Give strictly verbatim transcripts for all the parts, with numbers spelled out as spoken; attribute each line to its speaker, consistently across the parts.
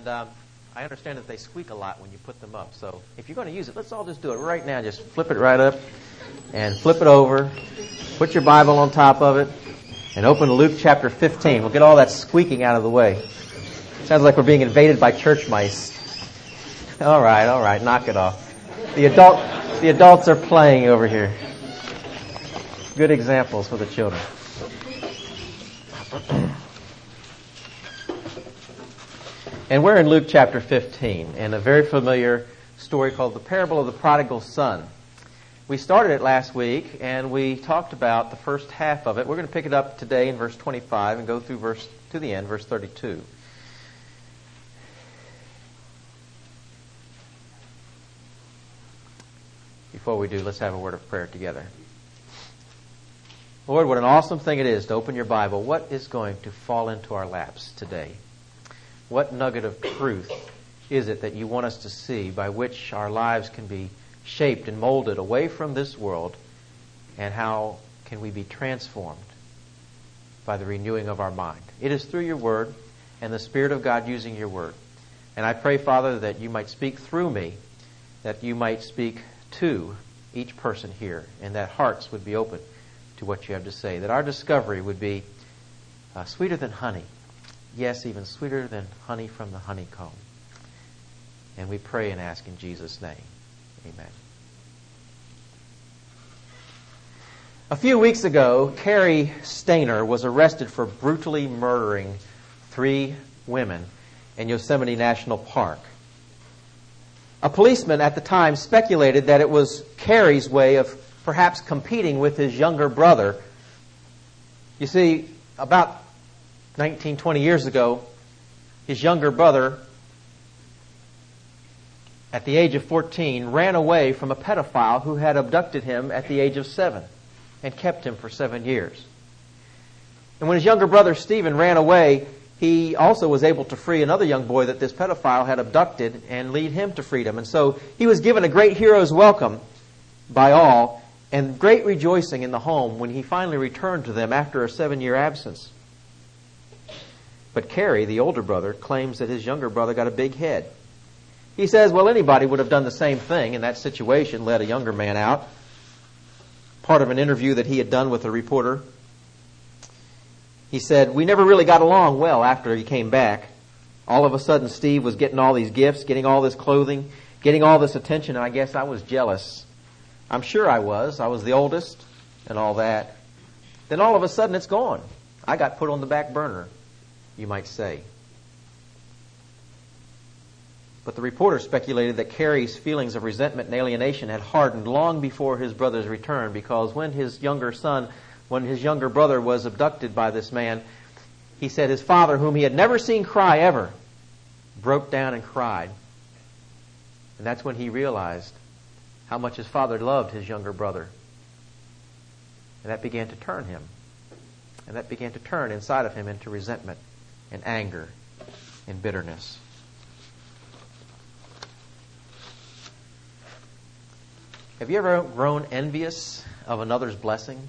Speaker 1: And um, I understand that they squeak a lot when you put them up. So if you're going to use it, let's all just do it right now. Just flip it right up and flip it over. Put your Bible on top of it and open to Luke chapter fifteen. We'll get all that squeaking out of the way. Sounds like we're being invaded by church mice. All right, all right, knock it off. The adult, the adults are playing over here. Good examples for the children. And we're in Luke chapter fifteen, and a very familiar story called the parable of the prodigal son. We started it last week, and we talked about the first half of it. We're going to pick it up today in verse twenty-five and go through verse to the end, verse thirty-two. Before we do, let's have a word of prayer together. Lord, what an awesome thing it is to open your Bible. What is going to fall into our laps today? What nugget of truth is it that you want us to see by which our lives can be shaped and molded away from this world, and how can we be transformed by the renewing of our mind? It is through your word and the Spirit of God using your word. And I pray, Father, that you might speak through me, that you might speak to each person here, and that hearts would be open to what you have to say, that our discovery would be uh, sweeter than honey. Yes, even sweeter than honey from the honeycomb. And we pray and ask in Jesus' name. Amen. A few weeks ago, Carrie Stainer was arrested for brutally murdering three women in Yosemite National Park. A policeman at the time speculated that it was Carrie's way of perhaps competing with his younger brother. You see, about nineteen, twenty years ago, his younger brother, at the age of fourteen, ran away from a pedophile who had abducted him at the age of seven and kept him for seven years. And when his younger brother, Stephen, ran away, he also was able to free another young boy that this pedophile had abducted and lead him to freedom. And so he was given a great hero's welcome by all, and great rejoicing in the home when he finally returned to them after a seven-year absence. But Carrie, the older brother, claims that his younger brother got a big head. He says, well, anybody would have done the same thing in that situation, let a younger man out. Part of an interview that he had done with a reporter, he said, we never really got along well after he came back. All of a sudden, Steve was getting all these gifts, getting all this clothing, getting all this attention, and I guess I was jealous. I'm sure I was. I was the oldest and all that. Then all of a sudden, it's gone. I got put on the back burner, you might say. But the reporter speculated that Carrie's feelings of resentment and alienation had hardened long before his brother's return, because when his younger son, when his younger brother was abducted by this man, he said his father, whom he had never seen cry ever, broke down and cried. And that's when he realized how much his father loved his younger brother. And that began to turn him. And that began to turn inside of him into resentment and anger and bitterness. Have you ever grown envious of another's blessing?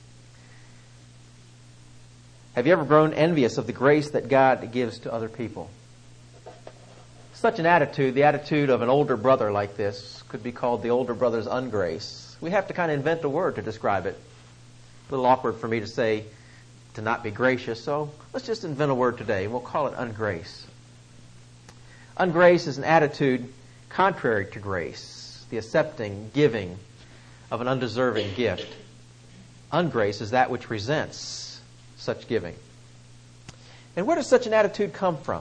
Speaker 1: Have you ever grown envious of the grace that God gives to other people? Such an attitude, the attitude of an older brother like this, could be called the older brother's ungrace. We have to kind of invent a word to describe it. A little awkward for me to say to not be gracious, so let's just invent a word today, and we'll call it ungrace. Ungrace is an attitude contrary to grace, the accepting, giving of an undeserving gift. Ungrace is that which resents such giving. And where does such an attitude come from?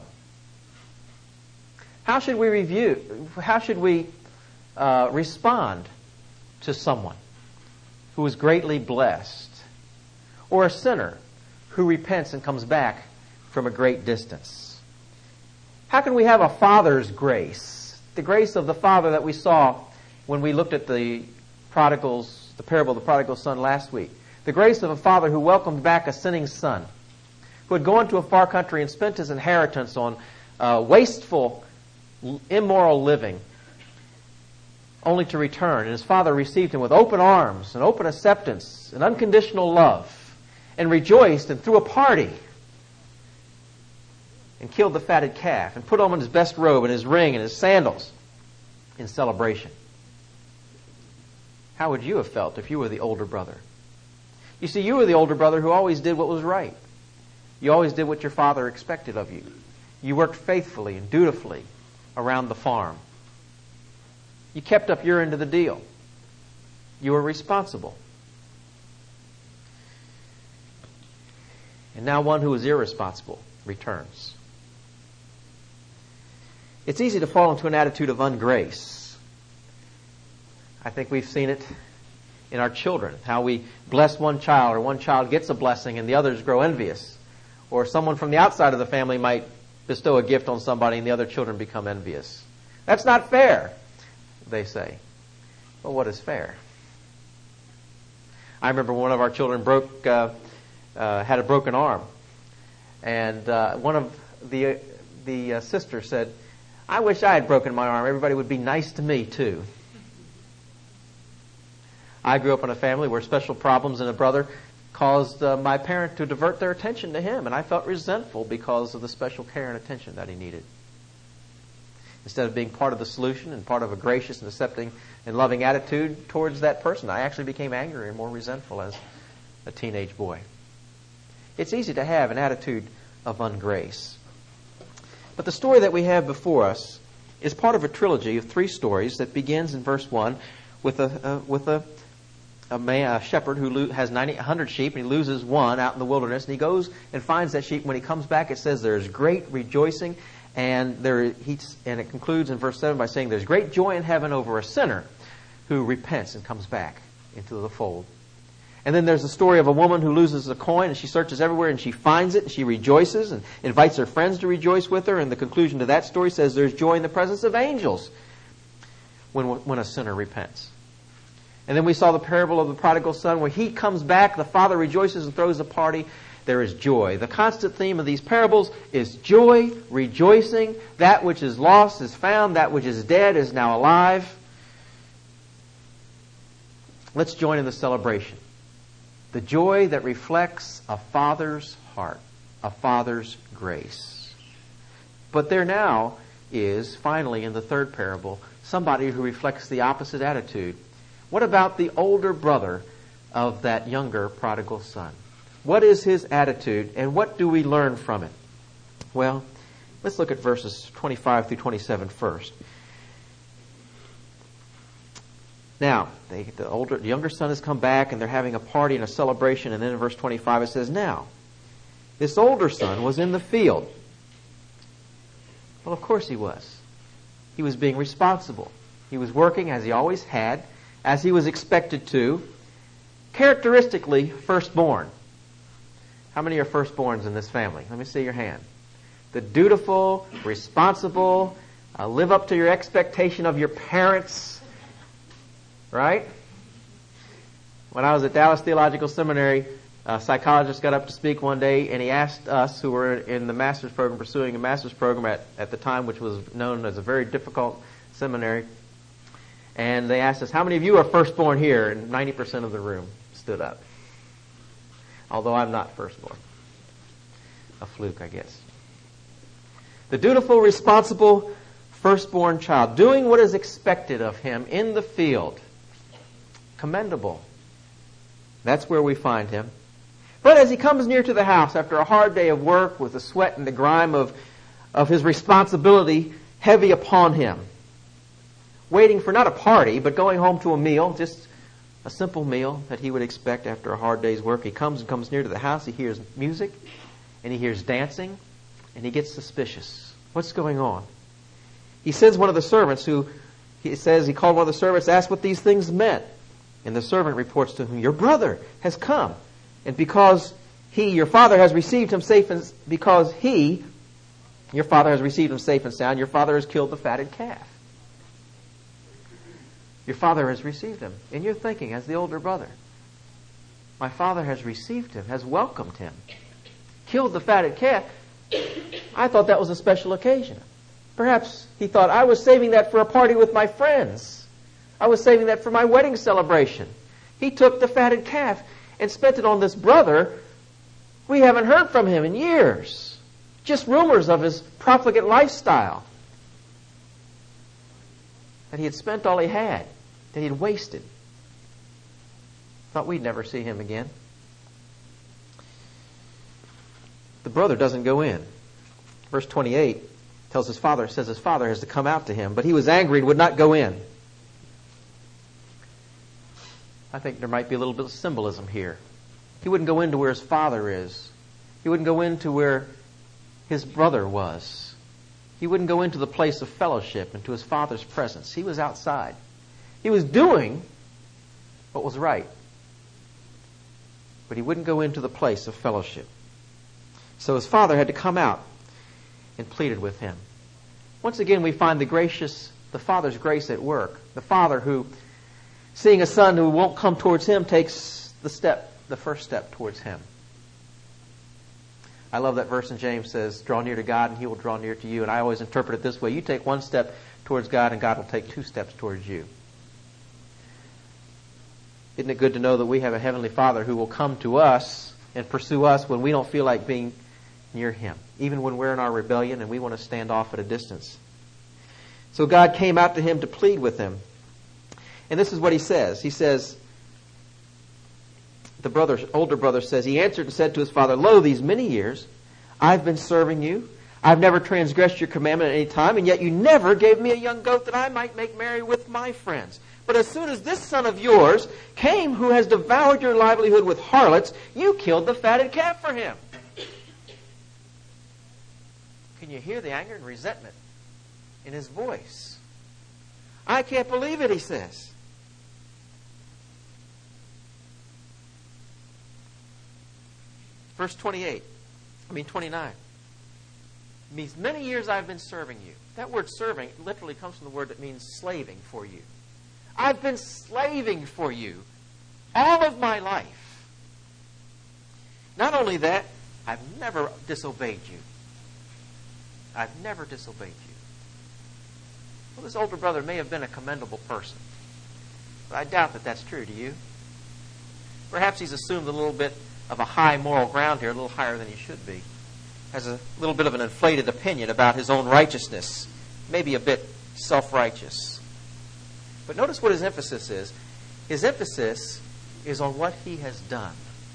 Speaker 1: How should we review, how should we uh, respond to someone who is greatly blessed, or a sinner who repents and comes back from a great distance? How can we have a father's grace, the grace of the father that we saw when we looked at the prodigals, the parable of the prodigal son last week? The grace of a father who welcomed back a sinning son, who had gone to a far country and spent his inheritance on uh, wasteful, immoral living, only to return. And his father received him with open arms and open acceptance and unconditional love, and rejoiced and threw a party. and killed the fatted calf and put on his best robe and his ring and his sandals in celebration. How would you have felt if you were the older brother? You see, you were the older brother who always did what was right. You always did what your father expected of you. You worked faithfully and dutifully around the farm. You kept up your end of the deal. You were responsible. And now one who is irresponsible returns. It's easy to fall into an attitude of ungrace. I think we've seen it in our children, how we bless one child, or one child gets a blessing and the others grow envious. Or someone from the outside of the family might bestow a gift on somebody and the other children become envious. That's not fair, they say. Well, what is fair? I remember one of our children broke, uh, uh, had a broken arm. And uh, one of the, the uh, sisters said, "I wish I had broken my arm. Everybody would be nice to me, too." I grew up in a family where special problems in a brother caused uh, my parent to divert their attention to him, and I felt resentful because of the special care and attention that he needed. Instead of being part of the solution and part of a gracious and accepting and loving attitude towards that person, I actually became angry and more resentful as a teenage boy. It's easy to have an attitude of ungrace. But the story that we have before us is part of a trilogy of three stories that begins in verse one with a uh, with a A, man, a shepherd who lo- has ninety, one hundred sheep, and he loses one out in the wilderness, and he goes and finds that sheep. When he comes back, it says there's great rejoicing, and there he and it concludes in verse seven by saying there's great joy in heaven over a sinner who repents and comes back into the fold. And then there's the story of a woman who loses a coin, and she searches everywhere, and she finds it, and she rejoices and invites her friends to rejoice with her. And the conclusion to that story says there's joy in the presence of angels when when a sinner repents. And then we saw the parable of the prodigal son. When he comes back, the father rejoices and throws a party. There is joy. The constant theme of these parables is joy, rejoicing. That which is lost is found. That which is dead is now alive. Let's join in the celebration. The joy that reflects a father's heart, a father's grace. But there now is, finally, in the third parable, somebody who reflects the opposite attitude. What about the older brother of that younger prodigal son? What is his attitude, and what do we learn from it? Well, let's look at verses twenty-five through twenty-seven first. Now, they, the older, the younger son has come back, and they're having a party and a celebration, and then in verse twenty-five it says, "Now, this older son was in the field." Well, of course he was. He was being responsible. He was working as he always had, as he was expected to, characteristically firstborn. How many are firstborns in this family? Let me see your hand. The dutiful, responsible, uh, live up to your expectation of your parents, right? When I was at Dallas Theological Seminary, a psychologist got up to speak one day, and he asked us who were in the master's program, pursuing a master's program at, at the time, which was known as a very difficult seminary, and they asked us, how many of you are firstborn here? And ninety percent of the room stood up. Although I'm not firstborn. A fluke, I guess. The dutiful, responsible, firstborn child, doing what is expected of him in the field. Commendable. That's where we find him. But as he comes near to the house after a hard day of work with the sweat and the grime of, of his responsibility heavy upon him, waiting for not a party, but going home to a meal, just a simple meal that he would expect after a hard day's work. He comes and comes near to the house. He hears music, and he hears dancing, and he gets suspicious. What's going on? He sends one of the servants who, he says, he called one of the servants, asked what these things meant. And the servant reports to him, your brother has come. And because he, your father, has received him safe and, because he, your father has received him safe and sound, your father has killed the fatted calf. Your father has received him. And you're thinking, as the older brother, my father has received him, has welcomed him, killed the fatted calf. I thought that was a special occasion. Perhaps he thought, I was saving that for a party with my friends. I was saving that for my wedding celebration. He took the fatted calf and spent it on this brother. We haven't heard from him in years. Just rumors of his profligate lifestyle. That he had spent all he had. That he had wasted. Thought we'd never see him again. The brother doesn't go in. Verse twenty-eight tells his father, says his father has to come out to him, but he was angry and would not go in. I think there might be a little bit of symbolism here. He wouldn't go into where his father is. He wouldn't go into where his brother was. He wouldn't go into the place of fellowship, into his father's presence. He was outside. He was doing what was right. But he wouldn't go into the place of fellowship. So his father had to come out and pleaded with him. Once again, we find the gracious, the father's grace at work. The father who, seeing a son who won't come towards him, takes the step, the first step towards him. I love that verse in James says, draw near to God and he will draw near to you. And I always interpret it this way. You take one step towards God and God will take two steps towards you. Isn't it good to know that we have a Heavenly Father who will come to us and pursue us when we don't feel like being near Him, even when we're in our rebellion and we want to stand off at a distance. So God came out to him to plead with him. And this is what he says. He says, the brother, older brother says, he answered and said to his father, lo, these many years I've been serving you. I've never transgressed your commandment at any time, and yet you never gave me a young goat that I might make merry with my friends. But as soon as this son of yours came who has devoured your livelihood with harlots, you killed the fatted calf for him. Can you hear the anger and resentment in his voice? I can't believe it, he says. Verse twenty-eight, I mean twenty-nine. These many years I've been serving you. That word serving literally comes from the word that means slaving for you. I've been slaving for you all of my life. Not only that, I've never disobeyed you. I've never disobeyed you. Well, this older brother may have been a commendable person, but I doubt that that's true. Do you? Perhaps he's assumed a little bit of a high moral ground here, a little higher than he should be. Has a little bit of an inflated opinion about his own righteousness, maybe a bit self-righteous. But notice what his emphasis is. His emphasis is on what he has done.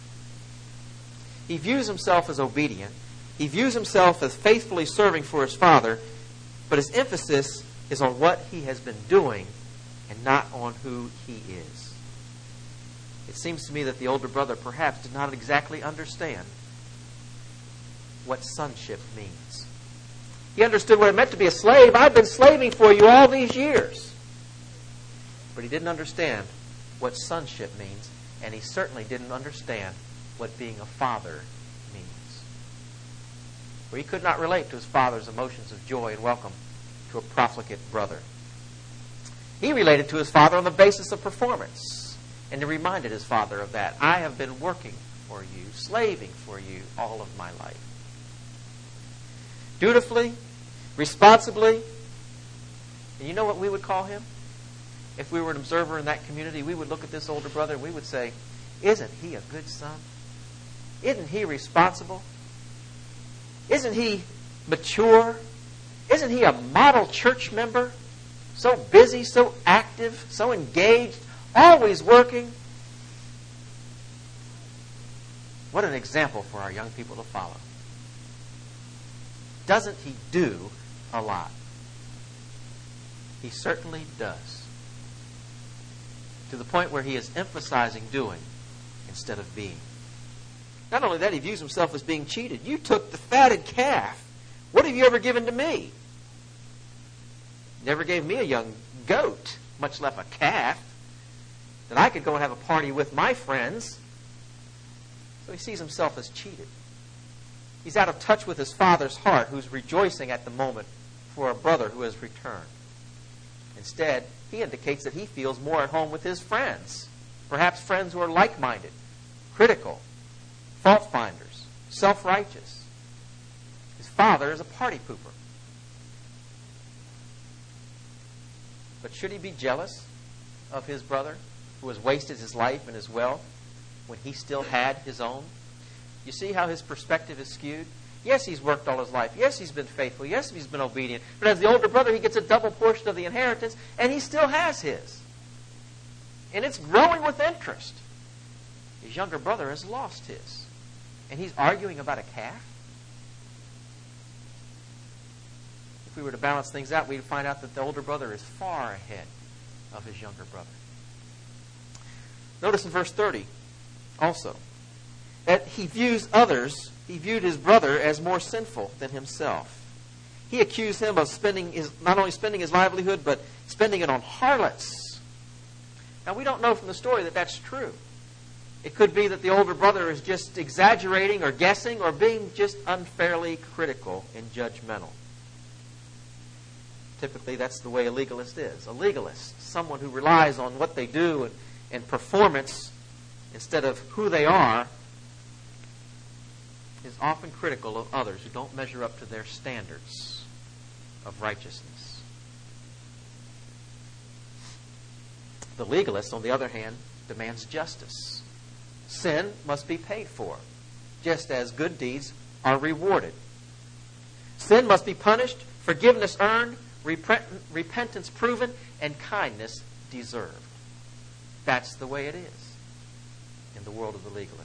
Speaker 1: He views himself as obedient. He views himself as faithfully serving for his father, but his emphasis is on what he has been doing and not on who he is. It seems to me that the older brother perhaps did not exactly understand what sonship means. He understood what it meant to be a slave. I've been slaving for you all these years. But he didn't understand what sonship means, and he certainly didn't understand what being a father means. For he could not relate to his father's emotions of joy and welcome to a profligate brother. He related to his father on the basis of performance, and he reminded his father of that. I have been working for you, slaving for you all of my life. Dutifully, responsibly, and you know what we would call him? If we were an observer in that community, we would look at this older brother and we would say, isn't he a good son? Isn't he responsible? Isn't he mature? Isn't he a model church member? So busy, so active, so engaged, always working. What an example for our young people to follow. Doesn't he do a lot? He certainly does. To the point where he is emphasizing doing instead of being. Not only that, he views himself as being cheated. You took the fatted calf. What have you ever given to me? Never gave me a young goat, much less a calf, that I could go and have a party with my friends. So he sees himself as cheated. He's out of touch with his father's heart, who's rejoicing at the moment for a brother who has returned. Instead, he indicates that he feels more at home with his friends. Perhaps friends who are like-minded, critical, fault-finders, self-righteous. His father is a party pooper. But should he be jealous of his brother who has wasted his life and his wealth when he still had his own? You see how his perspective is skewed? Yes, he's worked all his life. Yes, he's been faithful. Yes, he's been obedient. But as the older brother, he gets a double portion of the inheritance, and he still has his. And it's growing with interest. His younger brother has lost his. And he's arguing about a calf? If we were to balance things out, we'd find out that the older brother is far ahead of his younger brother. Notice in verse thirty also that he views others, he viewed his brother as more sinful than himself. He accused him of spending his, not only spending his livelihood, but spending it on harlots. Now, we don't know from the story that that's true. It could be that the older brother is just exaggerating or guessing or being just unfairly critical and judgmental. Typically, that's the way a legalist is. A legalist, someone who relies on what they do and, and performance instead of who they are, is often critical of others who don't measure up to their standards of righteousness. The legalist, on the other hand, demands justice. Sin must be paid for, just as good deeds are rewarded. Sin must be punished, forgiveness earned, repent- repentance proven, and kindness deserved. That's the way it is in the world of the legalist.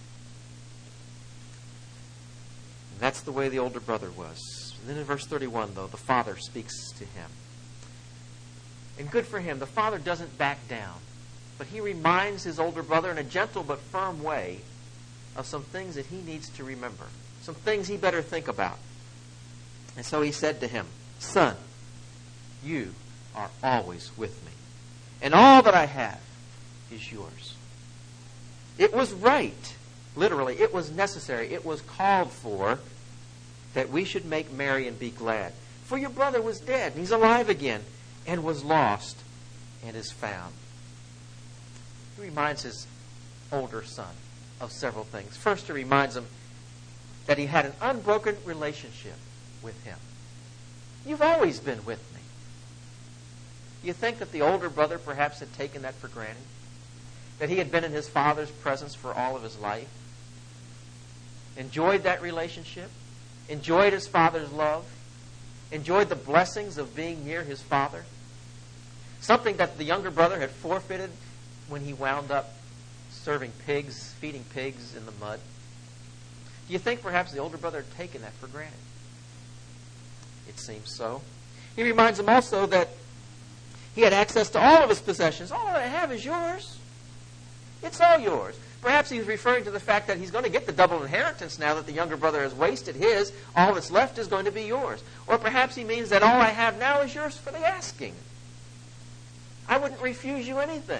Speaker 1: And that's the way the older brother was. And then in verse thirty-one, though, the father speaks to him. And good for him, the father doesn't back down, but he reminds his older brother in a gentle but firm way of some things that he needs to remember, some things he better think about. And so he said to him, "Son, you are always with me, and all that I have is yours." It was right, literally, it was necessary, it was called for that we should make merry and be glad. For your brother was dead, and he's alive again, and was lost, and is found. He reminds his older son of several things. First, he reminds him that he had an unbroken relationship with him. You've always been with me. Do you think that the older brother perhaps had taken that for granted? That he had been in his father's presence for all of his life? Enjoyed that relationship? Enjoyed his father's love? Enjoyed the blessings of being near his father? Something that the younger brother had forfeited when he wound up serving pigs, feeding pigs in the mud. Do you think perhaps the older brother had taken that for granted? It seems so. He reminds him also that he had access to all of his possessions. All that I have is yours. It's all yours. Perhaps he was referring to the fact that he's going to get the double inheritance now that the younger brother has wasted his. All that's left is going to be yours. Or perhaps he means that all I have now is yours for the asking. I wouldn't refuse you anything.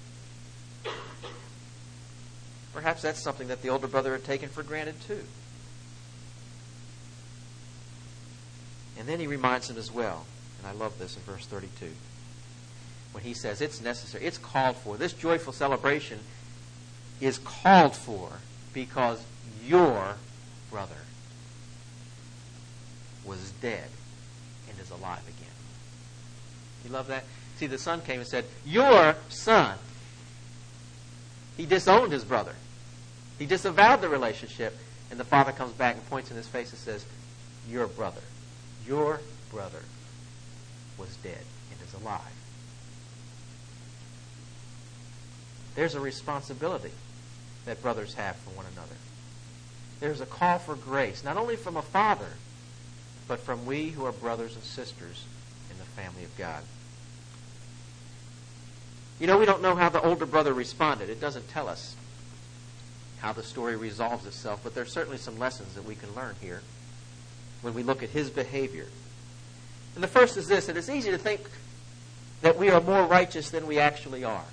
Speaker 1: Perhaps that's something that the older brother had taken for granted too. And then he reminds him as well, and I love this in verse thirty-two, when he says it's necessary, it's called for. This joyful celebration is called for because your brother was dead and is alive again. You love that? See, the son came and said, "Your son." He disowned his brother. He disavowed the relationship. And the father comes back and points in his face and says, "Your brother, your brother was dead and is alive." There's a responsibility that brothers have for one another. There's a call for grace, not only from a father, but from we who are brothers and sisters in the family of God. You know, we don't know how the older brother responded. It doesn't tell us how the story resolves itself, but there's certainly some lessons that we can learn here when we look at his behavior. And the first is this: that it's easy to think that we are more righteous than we actually are.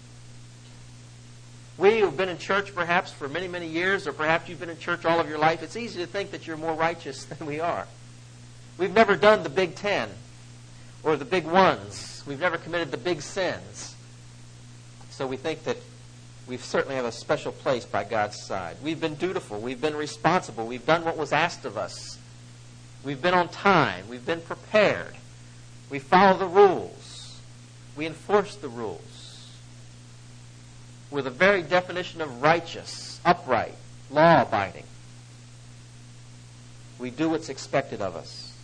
Speaker 1: We who have been in church perhaps for many, many years, or perhaps you've been in church all of your life, it's easy to think that you're more righteous than we are. We've never done the big ten or the big ones. We've never committed the big sins. So we think that we certainly have a special place by God's side. We've been dutiful. We've been responsible. We've done what was asked of us. We've been on time. We've been prepared. We follow the rules. We enforce the rules. We're the very definition of righteous, upright, law-abiding. We do what's expected of us.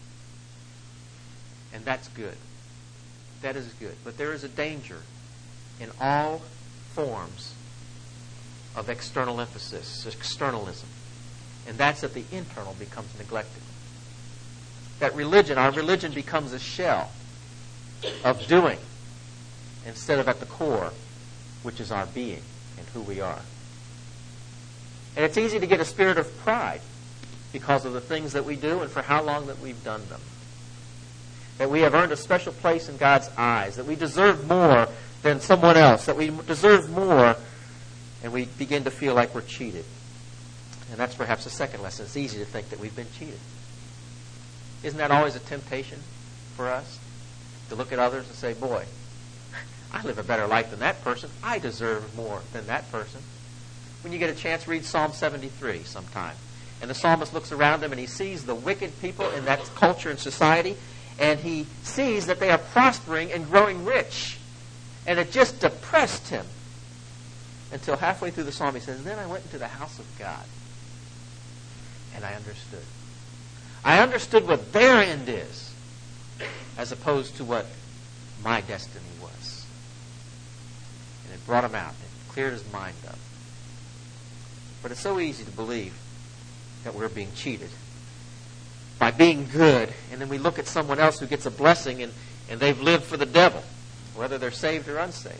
Speaker 1: And that's good. That is good. But there is a danger in all forms of external emphasis, externalism. And that's that the internal becomes neglected. That religion, our religion becomes a shell of doing instead of at the core, which is our being and who we are. And it's easy to get a spirit of pride because of the things that we do and for how long that we've done them. That we have earned a special place in God's eyes, that we deserve more than someone else, that we deserve more, and we begin to feel like we're cheated. And that's perhaps the second lesson. It's easy to think that we've been cheated. Isn't that always a temptation for us? To look at others and say, boy, I live a better life than that person. I deserve more than that person. When you get a chance, read Psalm seventy-three sometime. And the psalmist looks around him and he sees the wicked people in that culture and society, and he sees that they are prospering and growing rich. And it just depressed him. Until halfway through the psalm he says, then I went into the house of God. And I understood. I understood what their end is, as opposed to what my destiny was. And it brought him out. It cleared his mind up. But it's so easy to believe that we're being cheated by being good, and then we look at someone else who gets a blessing and, and they've lived for the devil, whether they're saved or unsaved.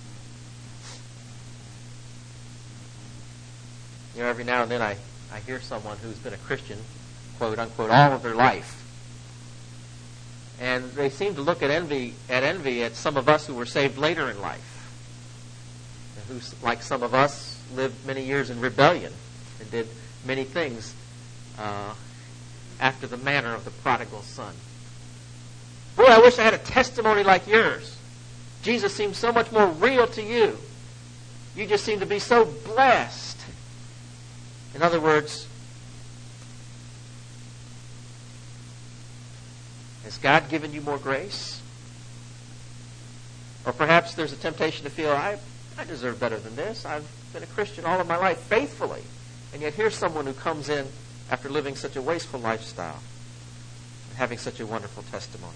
Speaker 1: You know, every now and then I, I hear someone who's been a Christian, quote unquote, all of their life. And they seem to look at envy at envy at some of us who were saved later in life. And who, like some of us, lived many years in rebellion and did many things uh, after the manner of the prodigal son. Boy, I wish I had a testimony like yours. Jesus seems so much more real to you. You just seem to be so blessed. In other words, has God given you more grace? Or perhaps there's a temptation to feel, I, I deserve better than this. I've been a Christian all of my life faithfully. And yet here's someone who comes in after living such a wasteful lifestyle and having such a wonderful testimony.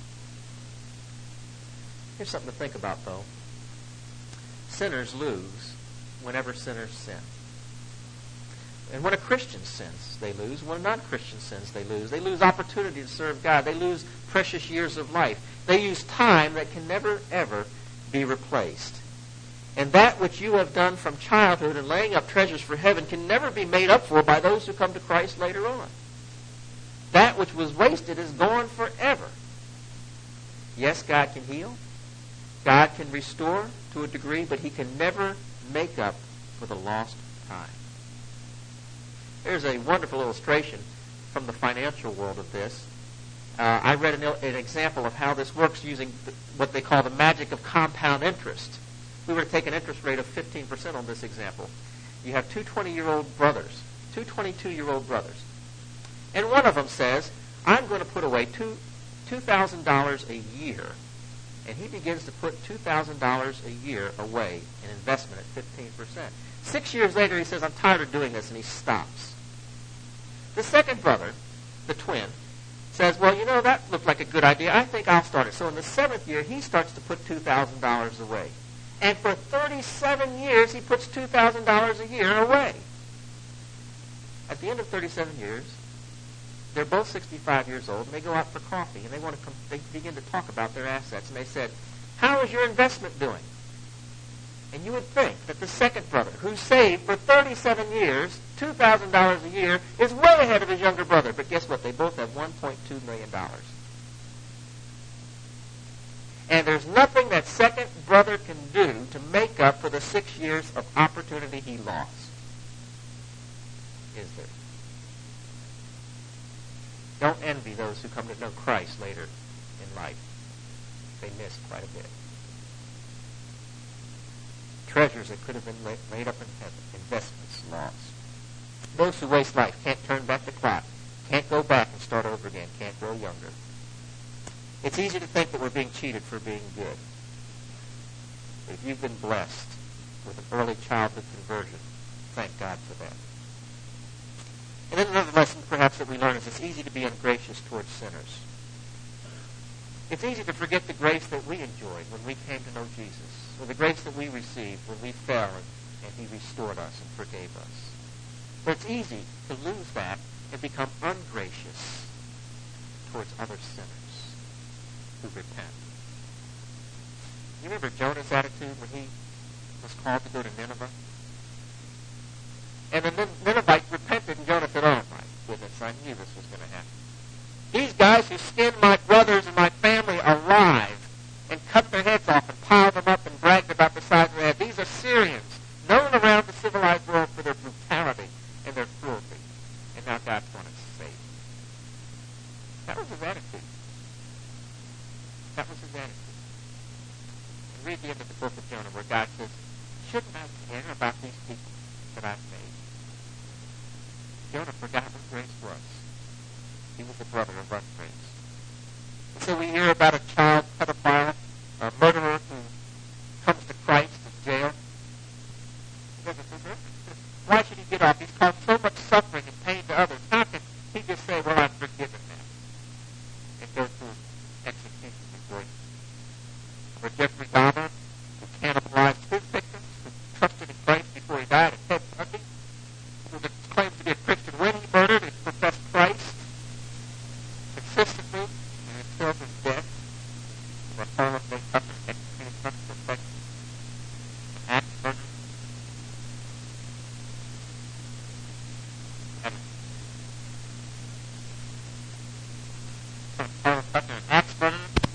Speaker 1: Here's something to think about, though. Sinners lose whenever sinners sin. And when a Christian sins, they lose. When a non-Christian sins, they lose. They lose opportunity to serve God. They lose precious years of life. They use time that can never, ever be replaced. And that which you have done from childhood and laying up treasures for heaven can never be made up for by those who come to Christ later on. That which was wasted is gone forever. Yes, God can heal. God can restore to a degree, but He can never make up for the lost time. There's a wonderful illustration from the financial world of this. Uh, I read an, an example of how this works using the, what they call the magic of compound interest. If we were to take an interest rate of fifteen percent on this example, you have two twenty-year-old brothers, two twenty-two-year-old brothers. And one of them says, I'm going to put away two two thousand dollars a year. And he begins to put two thousand dollars a year away in investment at fifteen percent. Six years later, he says, I'm tired of doing this, and he stops. The second brother, the twin, says, well, you know, that looked like a good idea. I think I'll start it. So in the seventh year, he starts to put two thousand dollars away. And for thirty-seven years, he puts two thousand dollars a year away. At the end of thirty-seven years, they're both sixty-five years old, and they go out for coffee, and they want to come, they begin to talk about their assets. And they said, how is your investment doing? And you would think that the second brother, who saved for thirty-seven years, two thousand dollars a year, is way ahead of his younger brother. But guess what? They both have one point two million dollars. And there's nothing that second brother can do to make up for the six years of opportunity he lost. Is there? Don't envy those who come to know Christ later in life. They missed quite a bit. Treasures that could have been laid up in heaven. Investments lost. Those who waste life can't turn back the clock. Can't go back and start over again. Can't grow younger. It's easy to think that we're being cheated for being good. But if you've been blessed, with an early childhood conversion. Thank God for that.
Speaker 2: And then another lesson perhaps that we learn is it's easy to be ungracious towards sinners. It's easy to forget the grace that we enjoyed when we came to know Jesus, or the grace that we received when we fell and, and he restored us and forgave us. But it's easy to lose that and become ungracious towards other sinners who repent. You remember Jonah's attitude when he was called to go to Nineveh? And the Ninevites repented, and Jonah said, oh my goodness, I knew this was going to happen. These guys who skinned my brothers and my family alive and cut their heads off and piled them up and bragged about the size of their head, these are Syrians, known around the civilized world for their brutality and their cruelty. And now God's going to save them. That was his attitude. That was his attitude. And read the end of the book of Jonah where God says, shouldn't I care about these people that I've made? Jonah forgot what grace was. He was a brother of ungrace. And so we hear about a child pedophile, a murderer who comes to Christ in jail. Why should he get off? He's caused so much suffering and pain to others. How can he just say, well, I'm forgiven now, and go through execution before him? Or Jeffrey Dahmer, who cannibalized his victims, who trusted in Christ before he died, and Ted Bundy, who claims to be a Christian when he murdered and professed Christ consistently and until his death, were horribly suffered executed such perfection. Axe murder. And horribly suffered an axe murder.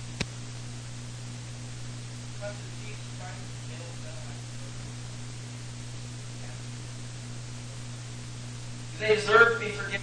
Speaker 1: They deserve to be forgiven.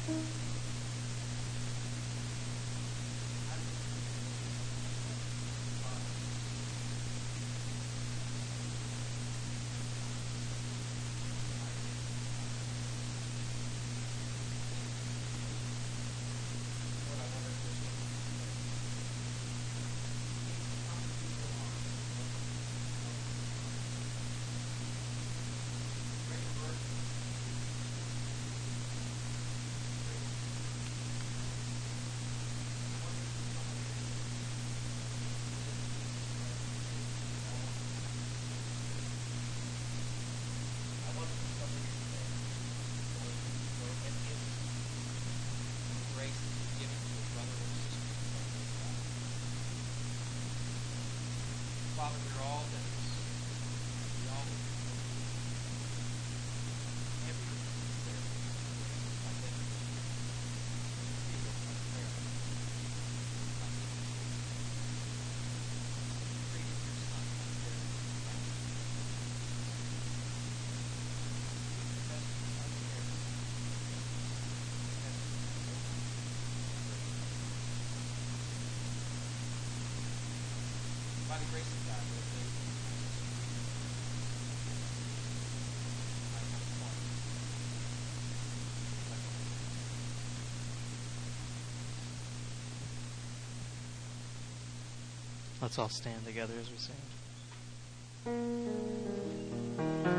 Speaker 3: Father, we're all those. We all every prayer identity. Creating your son like this. By the grace of God, we'll do. Let's all stand together as we sing.